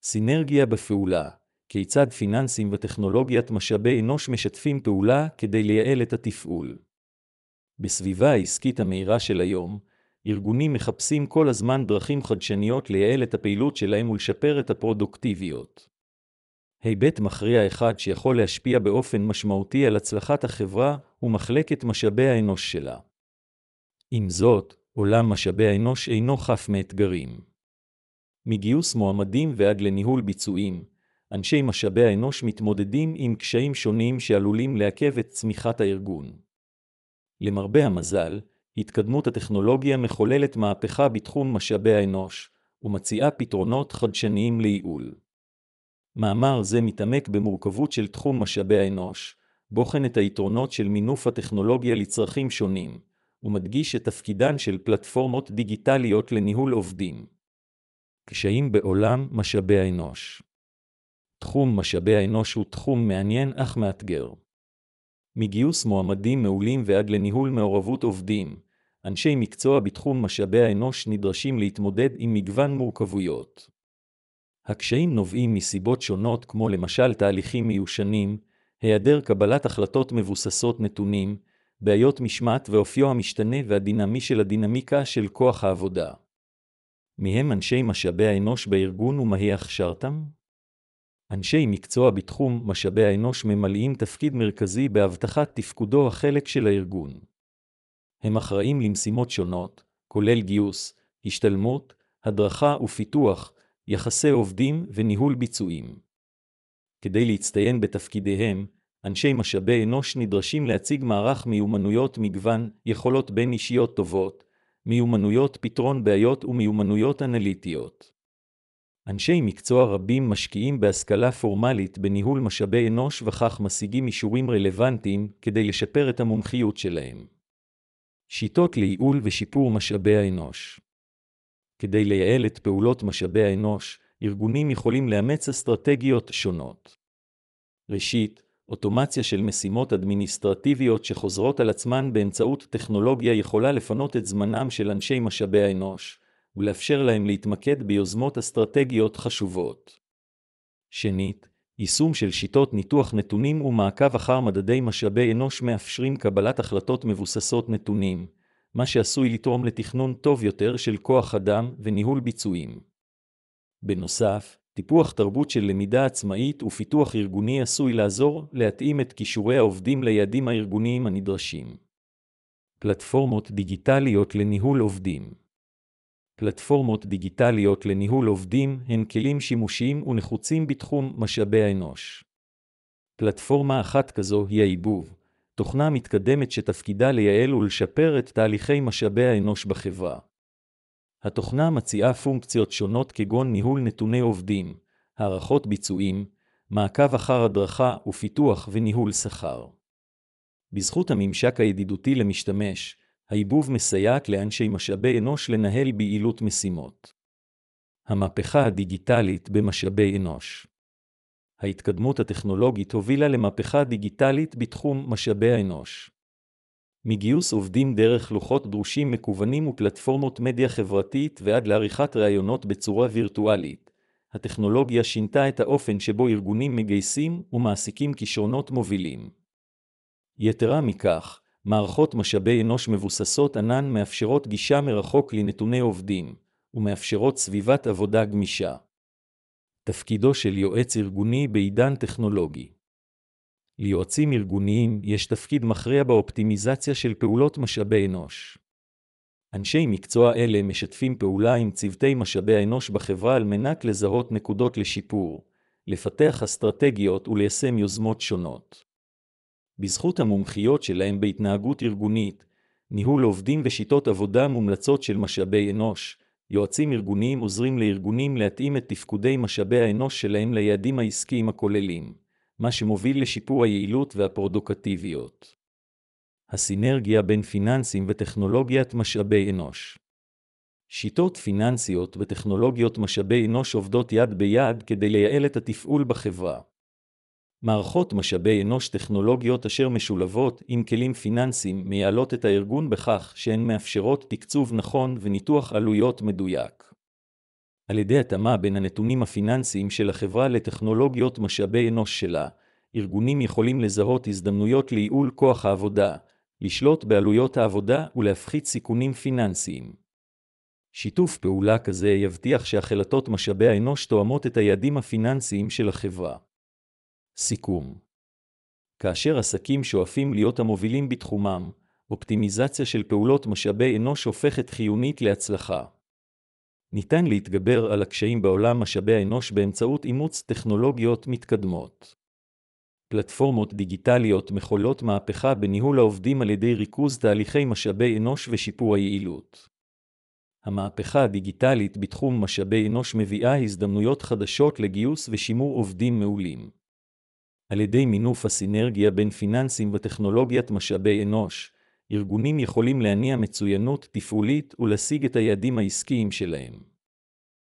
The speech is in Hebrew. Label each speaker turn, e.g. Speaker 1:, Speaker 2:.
Speaker 1: סינרגיה בפעולה, כיצד פיננסים וטכנולוגיית משאבי אנוש משתפים פעולה כדי לייעל את התפעול. בסביבה העסקית המהירה של היום, ארגונים מחפשים כל הזמן דרכים חדשניות לייעל את הפעילות שלהם ולשפר את הפרודוקטיביות. היבט מכריע אחד שיכול להשפיע באופן משמעותי על הצלחת החברה הוא מחלקת משאבי האנוש שלה. עם זאת, עולם משאבי האנוש אינו חף מאתגרים. מגיוס מועמדים ועד לניהול ביצועים, אנשי משאבי האנוש מתמודדים עם קשיים שונים שעלולים לעכב את צמיחת הארגון. למרבה המזל, התקדמות הטכנולוגיה מחוללת מהפכה בתחום משאבי האנוש, ומציעה פתרונות חדשניים לייעול. מאמר זה מתעמק במורכבות של תחום משאבי האנוש, בוחן את היתרונות של מינוף הטכנולוגיה לצרכים שונים, ומדגיש את תפקידן של פלטפורמות דיגיטליות לניהול עובדים. קשיים בעולם משאבי האנוש. תחום משאבי האנוש הוא תחום מעניין אך מאתגר. מגיוס מועמדים מעולים ועד לניהול מעורבות עובדים, אנשי מקצוע בתחום משאבי האנוש נדרשים להתמודד עם מגוון מורכבויות. הקשיים נובעים מסיבות שונות כמו למשל תהליכים מיושנים, היעדר קבלת החלטות מבוססות נתונים, בעיות משמעת ואופיו המשתנה והדינמי של הדינמיקה של כוח העבודה. מהם אנשי משאבי האנוש בארגון ומהי הכשרתם? אנשי מקצוע בתחום משאבי האנוש ממלאים תפקיד מרכזי בהבטחת תפקודו החלק של הארגון. הם אחראים למשימות שונות, כולל גיוס, השתלמות, הדרכה ופיתוח, יחסי עובדים וניהול ביצועים. כדי להצטיין בתפקידיהם, אנשי משאבי אנוש נדרשים להציג מערך מיומנויות מגוון, יכולות בין אישיות טובות, מיומנויות פתרון בעיות ומיומנויות אנליטיות. אנשי מקצוע רבים משקיעים בהשכלה פורמלית בניהול משאבי אנוש וכך משיגים אישורים רלוונטיים כדי לשפר את המומחיות שלהם. שיטות לייעול ושיפור משאבי האנוש. כדי לייעל את פעולות משאבי האנוש, ארגונים יכולים לאמץ אסטרטגיות שונות. ראשית, אוטומציה של משימות אדמיניסטרטיביות שחוזרות על עצמן באמצעות טכנולוגיה יכולה לפנות את זמנם של אנשי משאבי האנוש, ולאפשר להם להתמקד ביוזמות אסטרטגיות חשובות. שנית, יישום של שיטות ניתוח נתונים ומעקב אחר מדדי משאבי אנוש מאפשרים קבלת החלטות מבוססות נתונים, מה שעשוי לתרום לתכנון טוב יותר של כוח אדם וניהול ביצועים. בנוסף, טיפוח תרבות של למידה עצמאית ופיתוח ארגוני עשוי לעזור להתאים את כישורי העובדים ליעדים הארגוניים הנדרשים. פלטפורמות דיגיטליות לניהול עובדים. פלטפורמות דיגיטליות לניהול עובדים הן כלים שימושיים ונחוצים בתחום משאבי האנוש. פלטפורמה אחת כזו היא העיבוב, תוכנה מתקדמת שתפקידה לייעל ולשפר את תהליכי משאבי האנוש בחברה. התוכנה מציעה פונקציות שונות כגון ניהול נתוני עובדים, הערכות ביצועים, מעקב אחר הדרכה ופיתוח וניהול שכר. בזכות הממשק הידידותי למשתמש, העיבוב מסייעת לאנשי משאבי אנוש לנהל ביעילות משימות. המהפכה הדיגיטלית במשאבי אנוש. ההתקדמות הטכנולוגית הובילה למהפכה דיגיטלית בתחום משאבי האנוש. מגיוס עובדים דרך לוחות דרושים מקוונים ופלטפורמות מדיה חברתית ועד לעריכת ראיונות בצורה וירטואלית. הטכנולוגיה שינתה את האופן שבו ארגונים מגייסים ומעסיקים כישרונות מובילים. יתרה מכך, מערכות משאבי אנוש מבוססות ענן מאפשרות גישה מרחוק לנתוני עובדים, ומאפשרות סביבת עבודה גמישה. תפקידו של יועץ ארגוני בעידן טכנולוגי. ליועצים ארגוניים יש תפקיד מכריע באופטימיזציה של פעולות משאבי אנוש. אנשי מקצוע אלה משתפים פעולה עם צוותי משאבי האנוש בחברה על מנת לזהות נקודות לשיפור, לפתח אסטרטגיות וליישם יוזמות שונות. בזכות המומחיות שלהם בהתנהגות ארגונית, ניהול עובדים ושיטות עבודה מומלצות של משאבי אנוש, יועצים ארגוניים עוזרים לארגונים להתאים את תפקודי משאבי האנוש שלהם ליעדים העסקיים הכוללים, מה שמוביל לשיפור היעילות והפרודוקטיביות. הסינרגיה בין פיננסים וטכנולוגיית משאבי אנוש. שיטות פיננסיות וטכנולוגיות משאבי אנוש עובדות יד ביד כדי לייעל את התפעול בחברה. מערכות משאבי אנוש טכנולוגיות אשר משולבות עם כלים פיננסיים מייעלות את הארגון בכך שהן מאפשרות תקצוב נכון וניתוח עלויות מדויק. על ידי התאמה בין הנתונים הפיננסיים של החברה לטכנולוגיות משאבי אנוש שלה, ארגונים יכולים לזהות הזדמנויות לייעול כוח העבודה, לשלוט בעלויות העבודה ולהפחית סיכונים פיננסיים. שיתוף פעולה כזה יבטיח שהחלטות משאבי האנוש תואמות את היעדים הפיננסיים של החברה. סיכום. כאשר עסקים שואפים להיות המובילים בתחומם, אופטימיזציה של פעולות משאבי אנוש הופכת חיונית להצלחה. ניתן להתגבר על הקשיים בעולם משאבי האנוש באמצעות אימוץ טכנולוגיות מתקדמות. פלטפורמות דיגיטליות מחוללות מהפכה בניהול העובדים על ידי ריכוז תהליכי משאבי אנוש ושיפור היעילות. המהפכה הדיגיטלית בתחום משאבי אנוש מביאה הזדמנויות חדשות לגיוס ושימור עובדים מעולים. על ידי מינוף הסינרגיה בין פיננסים וטכנולוגיית משאבי אנוש, ארגונים יכולים להניע מצוינות תפעולית ולהשיג את היעדים העסקיים שלהם.